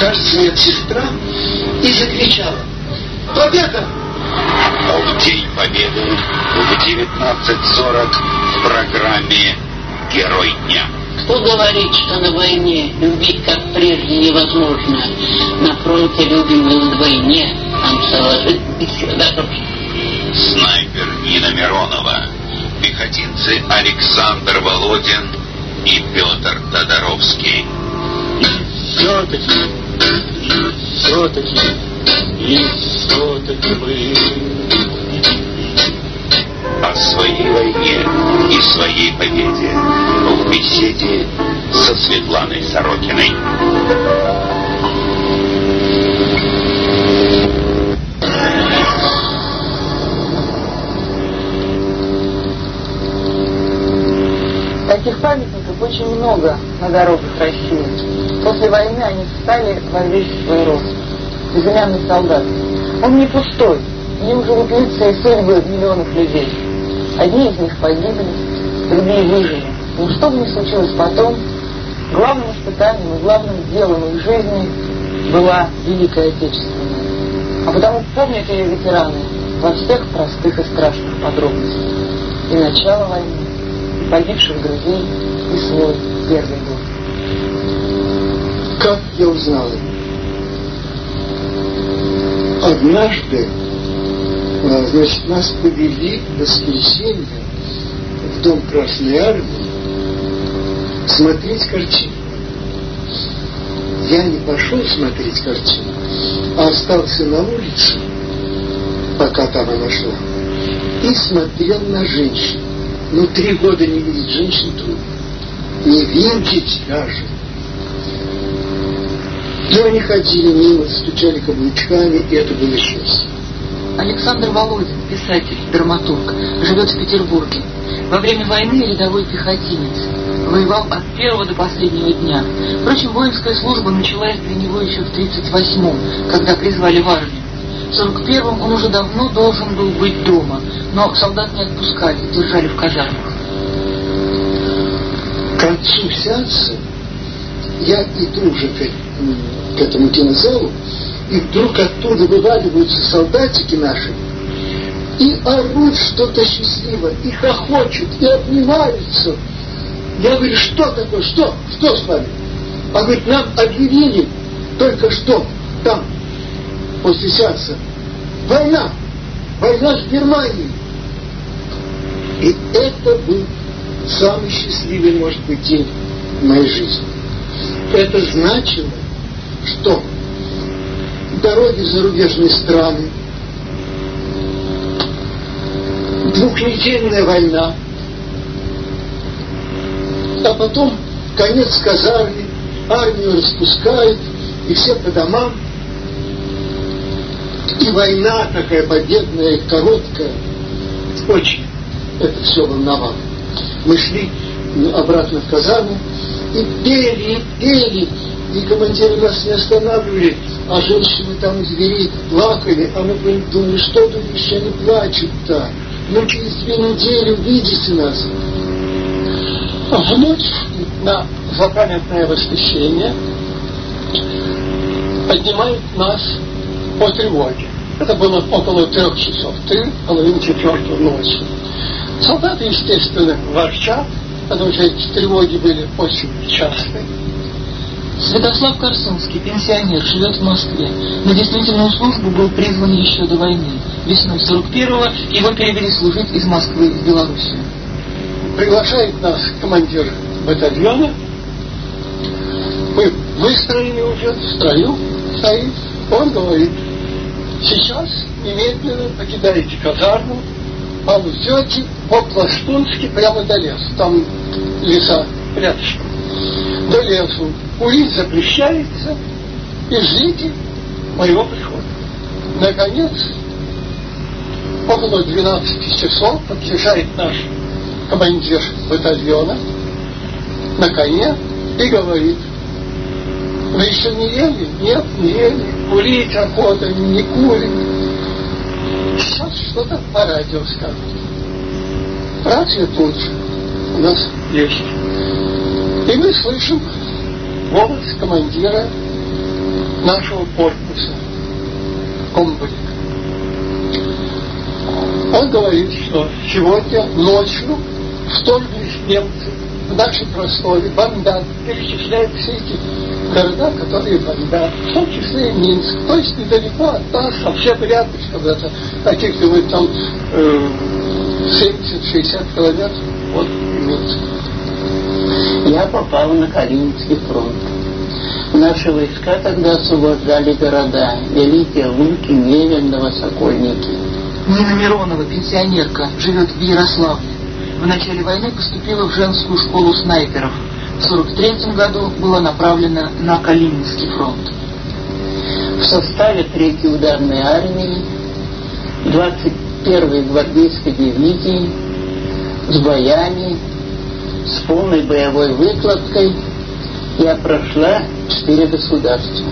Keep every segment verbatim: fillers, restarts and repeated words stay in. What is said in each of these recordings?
кажется, медсестра, и закричала: «Победа!» В День Победы в девятнадцать сорок в программе «Герой дня». Кто говорит, что на войне любить как прежде невозможно? На фронте любим и вдвойне, там целая жизнь всегда дороже. Снайпер Нина Миронова, пехотинцы Александр Володин и Петр Тодоровский. И все-таки, и все-таки, и все-таки вы. О своей войне и своей победе в беседе со Светланой Сорокиной. Таких памятников очень много на дорогах России. После войны они встали во весь свой рост. Безымянный солдат. Он не пустой. В нем живут лица и судьбы миллионов людей. Одни из них погибли, другие выжили. Но что бы ни случилось потом, главным испытанием и главным делом их жизни была Великая Отечественная. А потому помнят ее ветераны во всех простых и страшных подробностях. И начало войны, и погибших друзей, и свой первый год. Как я узнал его? Однажды, значит, нас повели в воскресенье в Дом Красной Армии смотреть картину. Я не пошел смотреть картину, а остался на улице, пока там она шла, и смотрел на женщин. Ну, три года не видеть женщин трудно. Не видеть даже. Но они ходили мимо, стучали каблучками, и это было счастье. Александр Володин, писатель, драматург, живет в Петербурге. Во время войны рядовой пехотинец. Воевал от первого до последнего дня. Впрочем, воинская служба началась для него еще в тридцать восьмом, когда призвали в армию. В сорок первом он уже давно должен был быть дома, но солдат не отпускали, держали в казармах. К концу сеанса я иду уже к, к этому кинозалу, и вдруг оттуда вываливаются солдатики наши и орут что-то счастливое, и хохочут, и обнимаются. Я говорю: что такое, что, что с вами? А говорит: нам объявили только что там, после сеанса, война, война с Германией. И это был самый счастливый, может быть, день в моей жизни. Это значило, что дороги в зарубежные страны, двухнедельная война, а потом конец казармы, армию распускают, и все по домам. И война такая победная, короткая, очень это все волновало. Мы шли обратно в казарму и пели, и пели, и командиры нас не останавливали, а женщины там у дверей плакали, а мы думали: что тут еще не плачут-то? Ну, через две недели увидите нас. В ночь на запамятное восхищение поднимают нас по тревоге. Это было около трех часов, три, половина четвертого ночи. Солдаты, естественно, ворчат, потому что эти тревоги были очень частые. Святослав Корсунский, пенсионер, живет в Москве. На действительную службу был призван еще до войны. Весной сорок первого его перевели служить из Москвы в Белоруссию. Приглашает нас командир батальона. Мы выстроены уже в строю, стоит. Он говорит: сейчас немедленно покидаете казарму, ползете по-пластунски прямо до леса. Там леса рядышком. До лесу. Курить запрещается, и ждите моего прихода. Наконец, около двенадцати часов подъезжает наш командир батальона на коне и говорит: вы еще не ели? Нет, не ели. Курить охота, не курим. Сейчас что-то по радио скажут. Радио тут у нас есть. И мы слышим голос командира нашего корпуса, комбриг. Он говорит, что сегодня ночью вторглись немцы в нашей просторе, бомбят, перечисляют все эти города, которые бомбят, в том числе и Минск, то есть недалеко от нас, совсем рядышком, это каких-нибудь там э, семьдесят-шестьдесят километров от Минска. Я попал на Калининский фронт. Наши войска тогда освобождали города Великие Луки, Невельново, Сокольники. Нина Миронова, пенсионерка, живет в Ярославле. В начале войны поступила в женскую школу снайперов. В сорок третьем году была направлена на Калининский фронт. В составе третьей ударной армии, двадцать первой гвардейской дивизии, с боями, с полной боевой выкладкой я прошла четыре государства.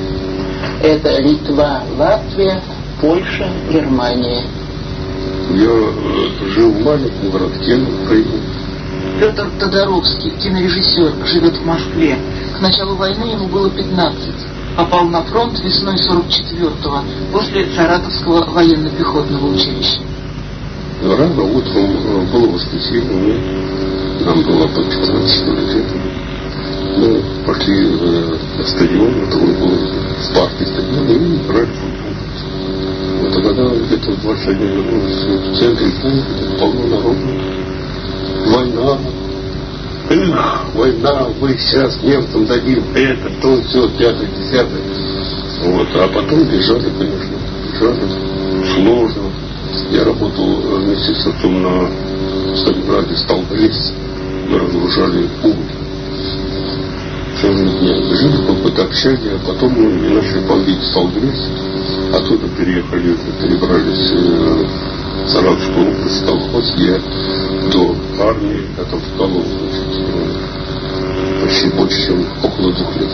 Это Литва, Латвия, Польша, Германия. Я э, жил в маленьком городке на Украине. Петр Тодоровский, кинорежиссер, живет в Москве. К началу войны ему было пятнадцать. Попал на фронт весной сорок четвёртого, после Саратовского военно-пехотного училища. Рано утром было воскресенье, нам было по пятнадцать лет. Мы пошли на стадион, это был Спартак стадион, и играли в футбол. Вот а когда где-то в два часа вернулись в центре города, полно народу. Война. Эх, война, мы сейчас немцам дадим это, то, все, пятое, десятое. Вот, а потом бежали, конечно, бежали. Сложно. Я работал вместе с отцом на Сталинграде, Сталгресс. Мы разгружали уголь. Целые дни жили в какой-то общаге, а потом мы начали бомбить Сталгресс. Оттуда переехали, перебрались в Саратовскую область, колхоз, где до армии, я там в Калугу, почти больше, чем около двух лет.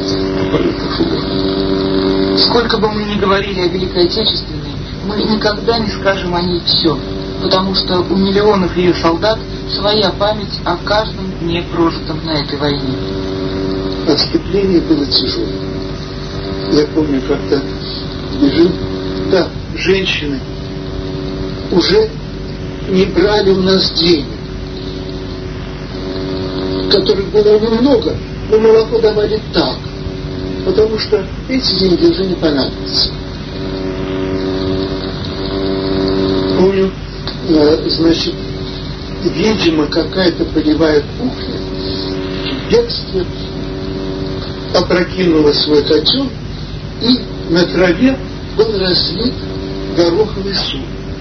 Сколько бы мы ни говорили о Великой Отечественной, мы никогда не скажем о ней все, потому что у миллионов ее солдат своя память о каждом дне, прожитом на этой войне. Отступление было тяжелое. Я помню, как-то бежим, да, женщины уже не брали у нас денег, которых было немного, но молоко давали так, потому что эти деньги уже не понадобятся. Помню, значит, видимо, какая-то полевая кухня в бегстве опрокинула свой котел, и на траве был разлит гороховый суп.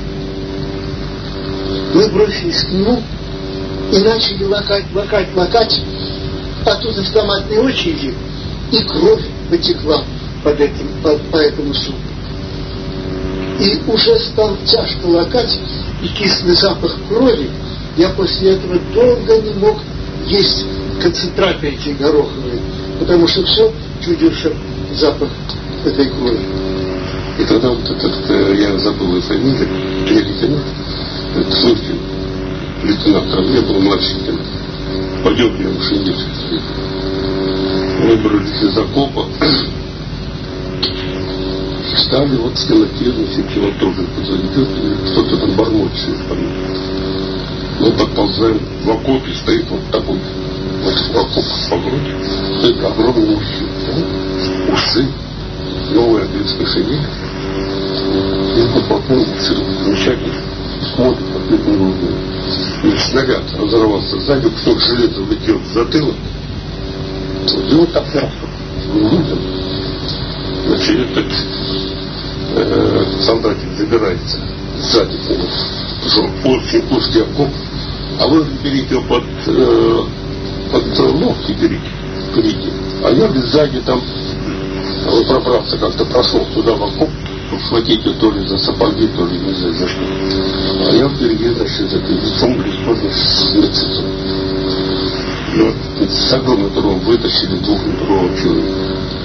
Мы бросились к нему и начали лакать, лакать, лакать. Оттуда автоматные очереди, и кровь потекла под этим, по, по этому супу. И уже стал тяжко лакать, и кислый запах крови. Я после этого долго не мог есть концентраты эти гороховые, потому что все чудился запах этой крови. И тогда вот этот, я забыл его фамилию, лейтенант, это Слуцкий, лейтенант, а я был младшеньким, пойдем я машинист. Выбрались из окопа, встали, вот в темноте, все он тоже подойдет, кто-то там бормочет. Мы подползаем, в окопе стоит вот такой, вот в окоп по грудь, стоит огромный мужчина, да? Усы, новая английская шинель, и попал усы, замечательно, смотрит, как это не нужно. И снаряд разорвался сзади, кусок железа влетел в затылок, и вот так раз, не видим. Значит, этот э, солдатик забирается сзади к нему, что очень узкий окоп, а вы берите его под, э, под локти, берите, берите. А я сзади там он пробрался, как-то прошел туда в окоп, схватить его то ли за сапоги, то ли не знаю за что. А я впереди, значит, за лицом бесспорно с мертвецом. Ну, с огромным трудом вытащили двухметрового человека.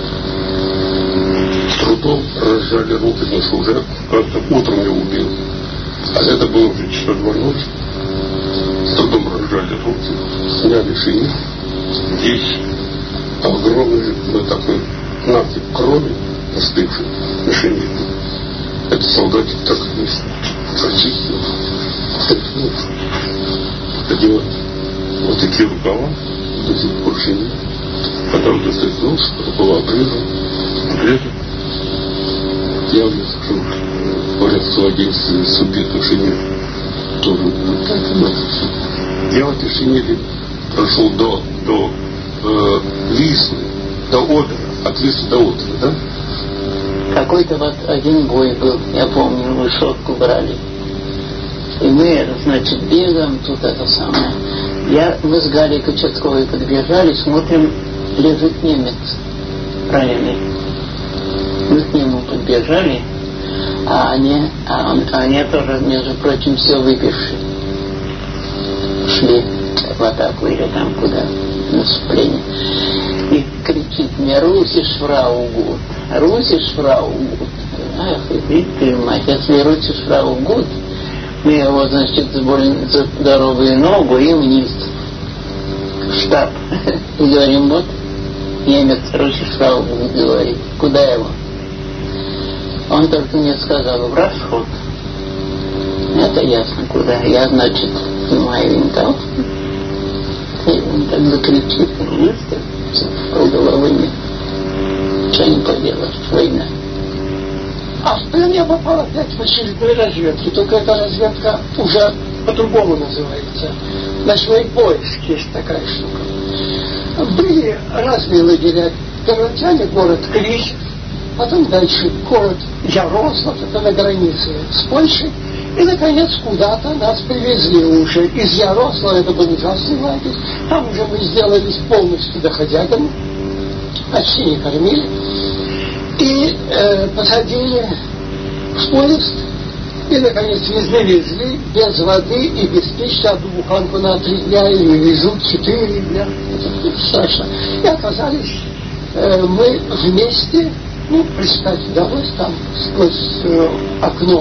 С трудом разжали руки, потому что уже как-то утром я убил. А это было уже часа два ночи. С трудом разжали руки, сняли шинель. Здесь огромный, ну, такой насыпь крови, остывшей на шинели. Это солдатик так прочистил, стряхнул, одевал вот такие рукава, до сих пор шинель. Потом достряхнулся, рукава обрезал, обрезал. Я уже скажу, говорят, в Солодействе супиту шинель тоже вот так и надо. Я в этой шинели прошел до, до э, Вислы, до Одера, от Вислы до Одера, да? Какой-то вот один бой был, я помню, высотку брали. И мы, значит, бегаем, тут это самое. Я, мы с Галей Кочетковой подбежали, смотрим, лежит немец раненый. Мы к нему подбежали, а они, а он, а они тоже, между прочим, все выпившие. Шли в атаку или там куда, наступление. И кричит мне: «Русиш фрау гуд, русиш фрау гуд». Ах, и ты, мать, если русиш фрау гуд, мы его, значит, за здоровую ногу и вниз в штаб. И говорим: вот немец русиш фрау гуд, говорит. Куда его? Он только мне сказал: в расход. Это ясно, куда. Я, значит, снимаю винтовку. И он так закричит, выстрелит, в головы нет. Что не поделаешь, война. А в плен я попал опять в очередной разведке, только эта разведка уже по-другому называется. Ночной поиск есть такая штука. Были разные лагеря. Первоначально город Клич, потом дальше город Ярослав, это на границе с Польшей. И, наконец, куда-то нас привезли уже. Из Ярослава, это был ужасный лагерь. Там уже мы сделались полностью доходягами. Почти не кормили. И э, посадили в поезд. И, наконец, везли-везли без воды и без пищи. Одну буханку на три дня или везут четыре дня. Это страшно. И оказались э, мы вместе, ну, представить удалось, там сквозь э, окно.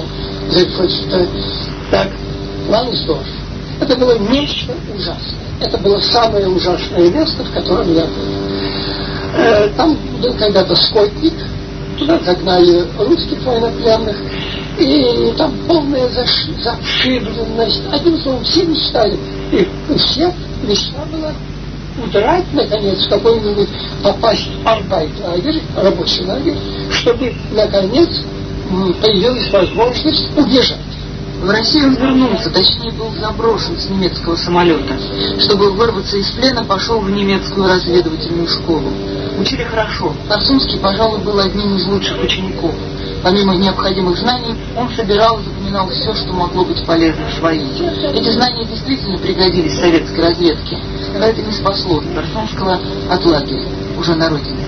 Так, Лансдорф. Это было нечто ужасное. Это было самое ужасное место, в котором я был. Э, там был когда-то скотник, туда загнали русских военнопленных, и там полная заш... зашибленность. Одним словом, все мечтали. И у всех мечта была удрать, наконец, в какой-нибудь, попасть в арбайт-лагерь, рабочий лагерь, чтобы, наконец, появилась возможность убежать. В Россию он вернулся, точнее был заброшен с немецкого самолета. Чтобы вырваться из плена, пошел в немецкую разведывательную школу. Учили хорошо. Корсунский, пожалуй, был одним из лучших учеников. Помимо необходимых знаний, он собирал и запоминал все, что могло быть полезно в своей. Эти знания действительно пригодились советской разведке. Но это не спасло Корсунского от лагеря, уже на родине.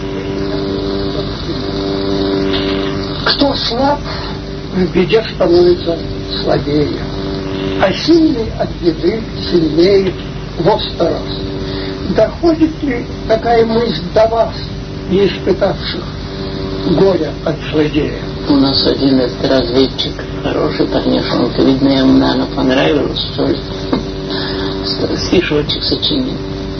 Кто слаб, в беде становится слабее, а сильный от беды сильнее во сто раз. Доходит ли такая мысль до вас, не испытавших горя от злодея? У нас один этот разведчик, хороший парнишонка, видно, ему, наверное, понравилось, что ли. Стишочек сочинил.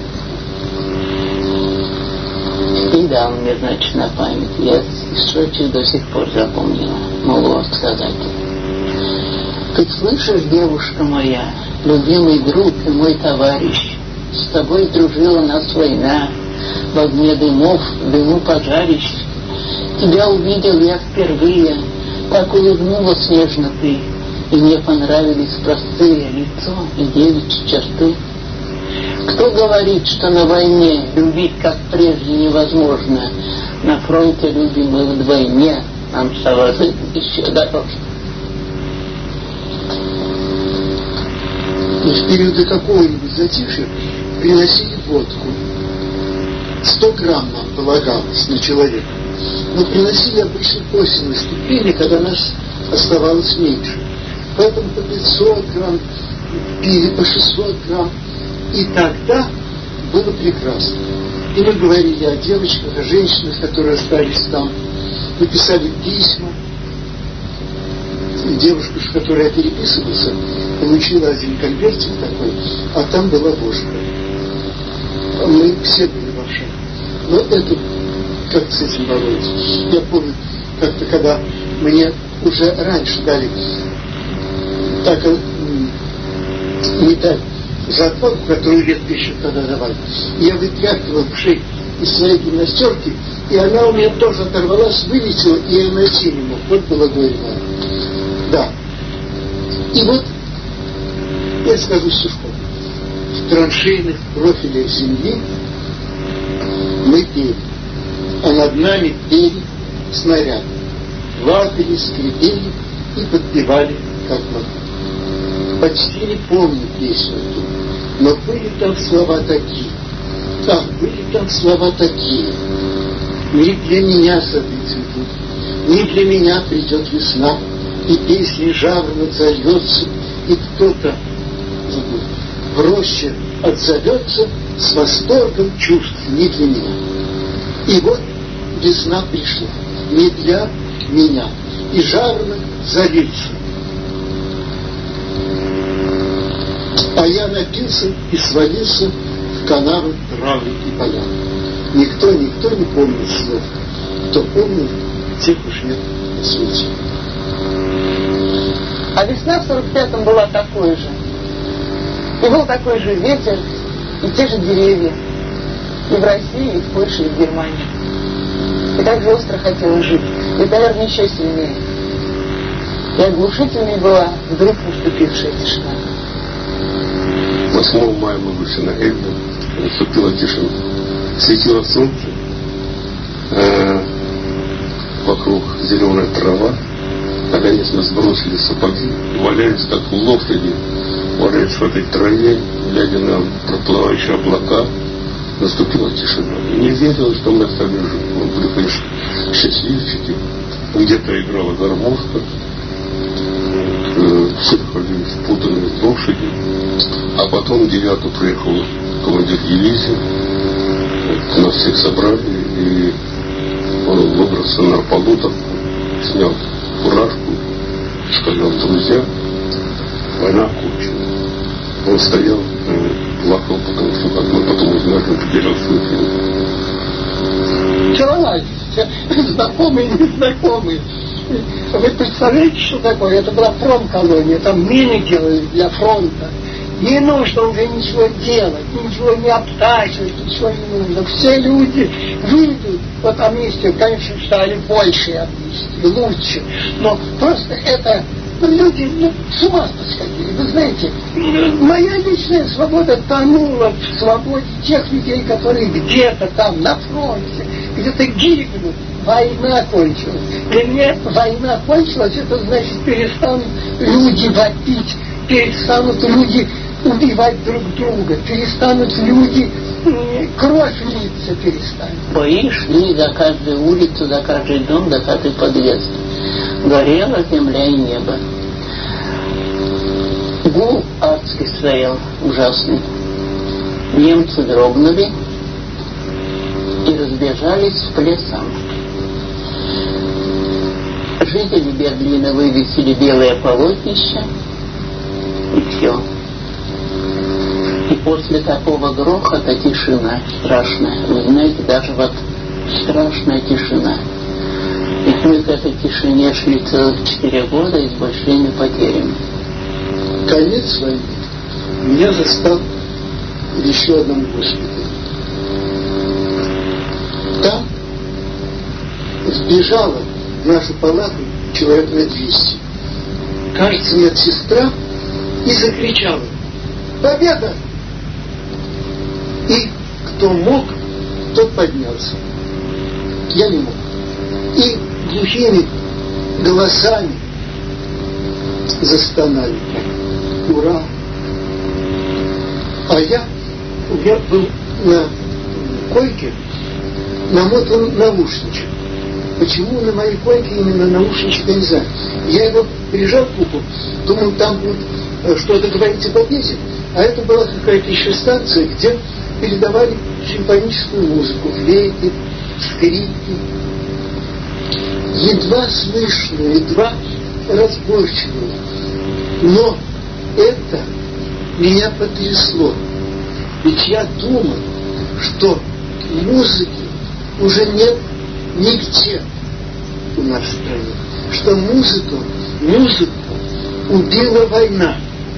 И дал мне, значит, на память. Я стишочек до сих пор запомнила, могу сказать. Ты слышишь, девушка моя, любимый друг и мой товарищ, с тобой дружила нас война, в огне дымов, в дыму пожарищ. Тебя увидел я впервые, так улыбнулась нежно ты, и мне понравились простые лицо и девичьи черты. Кто говорит, что на войне любить как прежде невозможно? На фронте любим мы вдвойне, нам стало жить еще дороже. И в периоды какого-нибудь затишья приносили водку. Сто грамм нам полагалось на человека. Но приносили обычно после наступления, когда нас оставалось меньше. Поэтому по пятьсот грамм пили, по шестьсот грамм. И тогда было прекрасно. И мы говорили о девочках, о женщинах, которые остались там. Мы писали письма. И девушка, с которой я переписывался, получила один конвертик такой, а там была ложка. Мы все были в ошибке. Но это как с этим бороться. Я помню, как-то, когда мне уже раньше дали так медаль за отвагу, которую редко еще тогда давали, я вытряхивал шею из своей гимнастерки, и она у меня тоже оторвалась, вылетела, и я ее найти не мог. Вот было горе мое. Да. И вот я скажу Сушкову. В траншейных профилях земли мы пели, а над нами пели снаряды. Плакали, скрипели и подпевали, как могли. Почти не помню песню эту, но были там слова такие. Ах, были там слова такие. Не для меня сады цветут, не для меня придет весна, и песни жаворонок зальется, и кто-то в роще отзовется с восторгом чувств не для меня. И вот весна пришла не для меня, и жаворонок залился. А я напился и свалился в канавы, травы и поля. Никто, никто не помнит слов. Кто помнит, тех уж нет на свете. А весна в сорок пятом была такой же. И был такой же ветер, и те же деревья. И в России, и в Польше, и в Германии. И так же остро хотела жить. И, наверное, еще сильнее. И оглушительной была вдруг наступившая тишина. восьмого мая мы вышли на Эльбу, наступила тишина. Светило солнце, э, вокруг зеленая трава. Наконец мы сбросили сапоги, валяясь как лошади, валяясь в этой траве, глядя на проплывающие облака. Наступила тишина. И не верилось, что мы остались живы. Мы были, конечно, счастливчики. Где-то играла гармошка, э, все ходили спутанные лошади. А потом в девятую приехал командир дивизии. Нас всех собрали, и он выбрался на полуторку, снял фуражку, сказал: друзья, война окончена. Он стоял, плакал, потому что, как мы потом узнали, он потерял свою жизнь. Человек, знакомые, незнакомые. Вы представляете, что такое? Это была промколония, там мины делали для фронта. Не нужно уже ничего делать, ничего не обтачивать, ничего не нужно. Все люди выйдут. Вот амнистию, конечно, стали больше амнистии, лучше. Но просто это, ну, люди, ну, с ума посходили. Вы знаете, моя личная свобода тонула в свободе тех людей, которые где-то там на фронте, где-то гибнут. Война кончилась. Для меня война кончилась, это значит, перестанут люди вопить, перестанут люди убивать друг друга, перестанут люди, кровь литься перестанет. Бои шли до каждой улицы, до каждый дом, до каждый подъезд. Горела земля и небо. Гул адский стоял, ужасный. Немцы дрогнули и разбежались по лесам. Жители Берлина вывесили белое полотнище, и все. И после такого грохота тишина страшная. Вы знаете, даже вот страшная тишина. И мы к этой тишине шли целых четыре года и с большими потерями. Конец войны меня застал в еще одном госпитале. Там сбежала в нашу палату человек на двести. Кажется, медсестра, и закричала: «Победа!» И кто мог, тот поднялся. Я не мог. И глухими голосами застонали: «Ура!» А я, я был на койке намотан наушничек. Почему на моей койке именно наушничек, я не знаю. Я его прижал к уху, думал, там будет что-то говорить о победе. А это была какая-то еще станция, где передавали симфоническую музыку, флейты, скрипки. Едва слышную, едва разборчивую. Но это меня потрясло. Ведь я думал, что музыки уже нет нигде у нас в стране, что музыку, музыку убила война.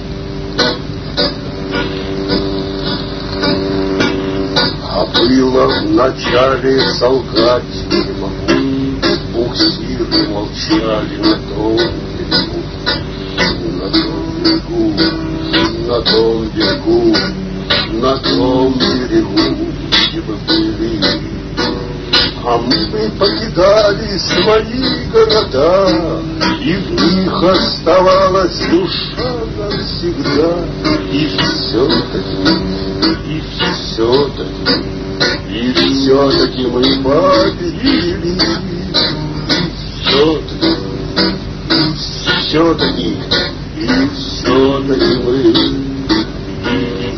А было в начале солдатьего, буксиры молчали на том берегу, на том берегу, на том берегу, на том берегу, где мы были. А мы покидали свои города, и в них оставалась душа навсегда. И все-таки, и все-таки, и все-таки мы победили. И все-таки, и все-таки, и все-таки мы победили.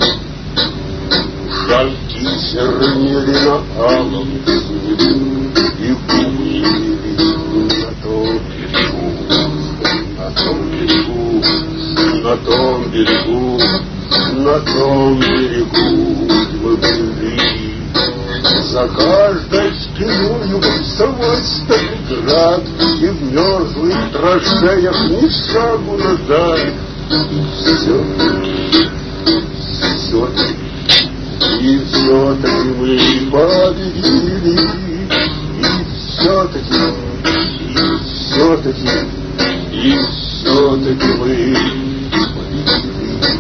Шальки чернели на алом снегу, и бубнили на том берегу, на том берегу, на том берегу, на том берегу, где мы были. За каждой спиною свой Сталинград, и в мерзлых траншеях ни шагу назад. И все-таки, все-таки, и все-таки мы победили, и все-таки, и все-таки, и все-таки мы победили.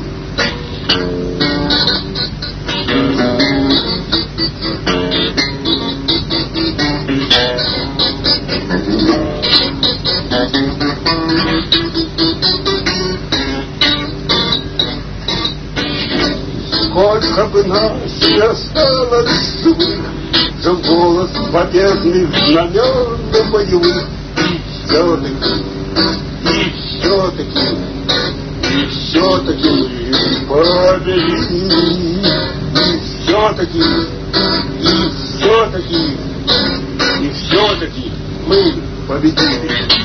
Сколько бы нас не осталось живых, за голос победных знамен боевых, и все-таки, и все-таки, и все-таки мы победили, и все-таки, и все-таки, и все-таки мы победили.